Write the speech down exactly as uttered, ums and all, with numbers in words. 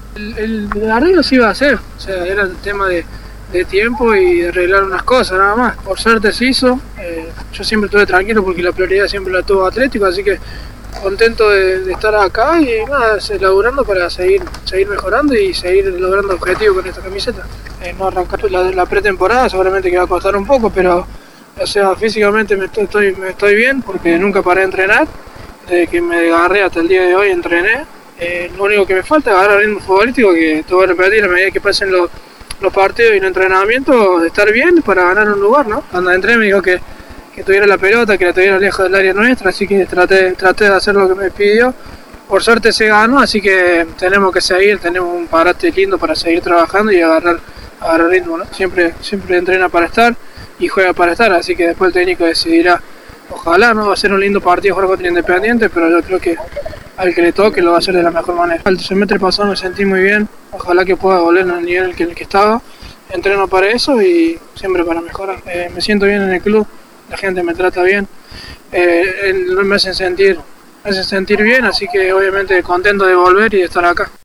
El, el, el arreglo se iba a hacer, o sea, era el tema de, de tiempo y de arreglar unas cosas nada más. Por suerte se hizo, eh, yo siempre estuve tranquilo porque la prioridad siempre la tuvo Atlético, así que contento de, de estar acá y nada, laburando para seguir, seguir mejorando y seguir logrando objetivos con esta camiseta. Eh, no arrancar la, la pretemporada, seguramente que va a costar un poco, pero o sea, físicamente me estoy, me estoy bien porque nunca paré de entrenar, desde que me agarré hasta el día de hoy entrené. Eh, lo único que me falta es agarrar ritmo futbolístico, que te voy a repetir a medida que pasen los, los partidos y los entrenamientos, de estar bien para ganar un lugar, ¿no? Cuando entré me dijo que, que tuviera la pelota, que la tuviera lejos del área nuestra, así que traté, traté de hacer lo que me pidió. Por suerte se ganó, así que tenemos que seguir, tenemos un parate lindo para seguir trabajando y agarrar, agarrar ritmo, ¿no? Siempre, siempre entrena para estar y juega para estar, así que después el técnico decidirá. Ojalá, ¿no? Va a ser un lindo partido jugar contra Independiente, pero yo creo que al que le toque lo va a hacer de la mejor manera. El semestre pasado me sentí muy bien, ojalá que pueda volver al nivel en el que, en el que estaba. Entreno para eso y siempre para mejorar. Eh, me siento bien en el club, la gente me trata bien, eh, me hacen sentir, me hacen sentir bien, así que obviamente contento de volver y de estar acá.